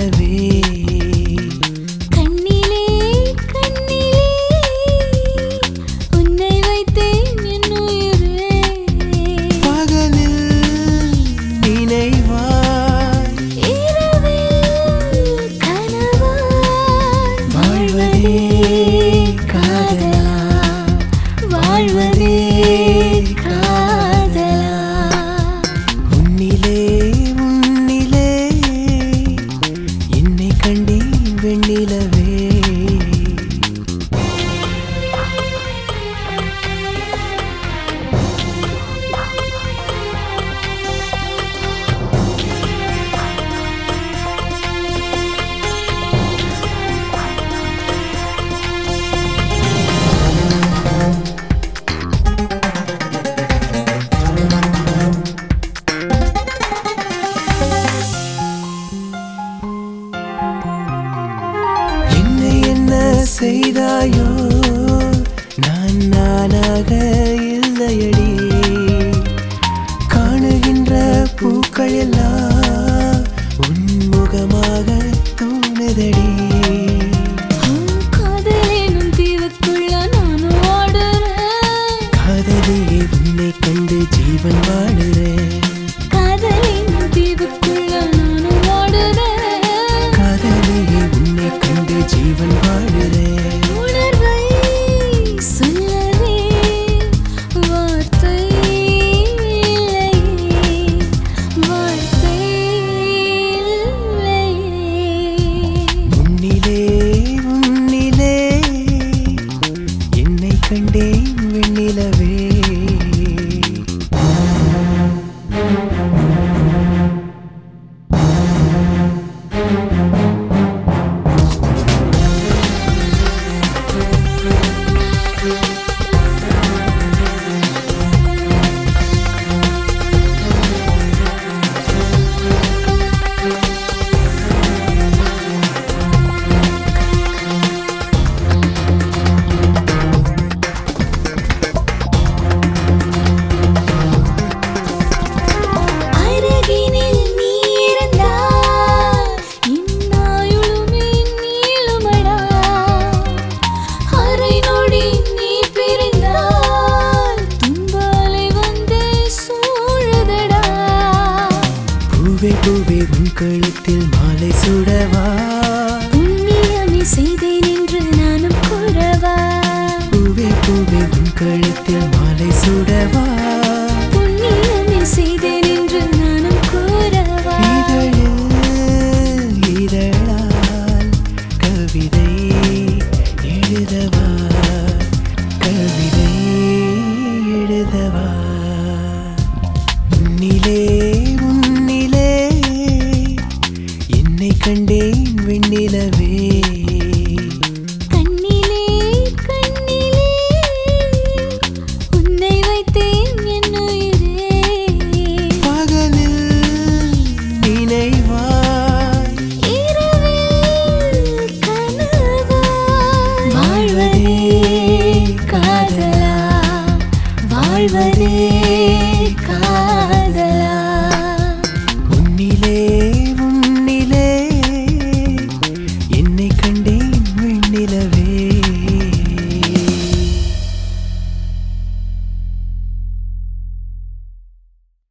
வெண்ணிலவே கண்ணிலே கண்ணிலே உன்னை வைத்தேன் என் உயிரே பகலில் நினைவாய் இரவில் கனவாய் வாழ்வதே காதலா வாழ்வதே காதலா உன்னிலே உன்னிலே என்னை கண்டேன் வெண்ணிலவே என்னை என்ன செய்தாயோ நான் நானாக இல்லையடி காணுகின்ற பூக்கள் எல்லாம் உன்முகமாக தோணுதடி காதலேனும் தீவுக்குள்ள நானும் ஓடுறேன் காதலியே உன்னை கண்டு ஜீவன் வாழுறேன் காதலேனும் தீவுக்குள்ள நானும் ஓடுறேன் காதலியே உன்னை கண்டு ஜீவன் வாழுறேன் உணர்வை சொல்லவே வார்த்தை இல்லையே வார்த்தை இல்லையே உன்னிலே உன்னிலே என்னை கண்டேன் வெண்ணிலவே அருகினில் நீ இருந்தால் இன்னாயுளுமே நீளுமடா அரை நொடி நீ பிரிந்தால் துன்பாலை வந்து சூழுதடா பூவே பூவே உன் கழுத்தில் மாலை சுடவா புண்ணியமே செய்தேன் என்று நானும் கூறவா பூவே பூவே உன் கழுத்தில் மாலை சுடவா புண்ணியமே செய்தேன் என்று நானும் கூறவா இதழில் இதழால் கவிதை எழுதவா கவிதை எழுதவா உன்னிலே உன்னிலே என்னை கண்டேன் வெண்ணிலவே கண்ணிலே கண்ணிலே உன்னை வைத்தேன் என் உயிரே பகலில் நினைவாய் இரவில் கனவாய் வாழ்வதே காதலா வாழ்வதே காதலா உன்னிலே உன்னிலே என்னை கண்டேன் வெண்ணிலவே